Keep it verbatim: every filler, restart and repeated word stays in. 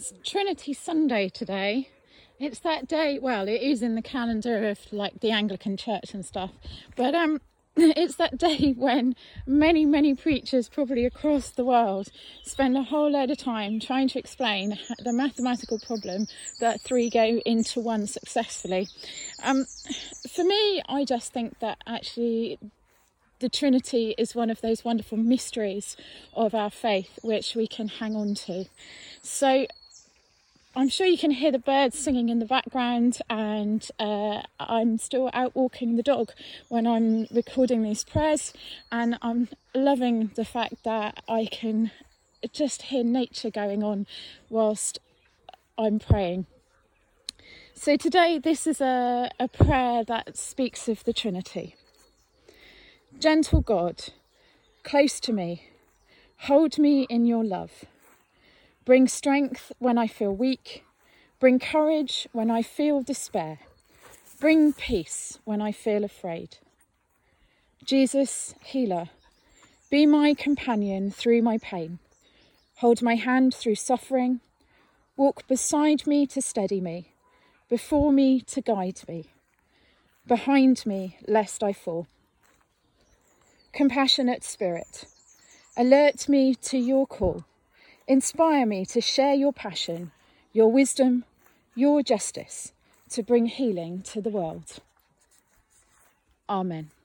It's Trinity Sunday today. It's that day, well, it is in the calendar of like the Anglican Church and stuff, but um, it's that day when many, many preachers probably across the world spend a whole load of time trying to explain the mathematical problem that three go into one successfully. Um, for me, I just think that actually the Trinity is one of those wonderful mysteries of our faith which we can hang on to. So I'm sure you can hear the birds singing in the background, and uh, I'm still out walking the dog when I'm recording these prayers, and I'm loving the fact that I can just hear nature going on whilst I'm praying. So today this is a, a prayer that speaks of the Trinity. Gentle God, close to me, hold me in your love. Bring strength when I feel weak. Bring courage when I feel despair. Bring peace when I feel afraid. Jesus, healer, be my companion through my pain. Hold my hand through suffering. Walk beside me to steady me. Before me to guide me. Behind me lest I fall. Compassionate Spirit, alert me to your call. Inspire me to share your passion, your wisdom, your justice, to bring healing to the world. Amen.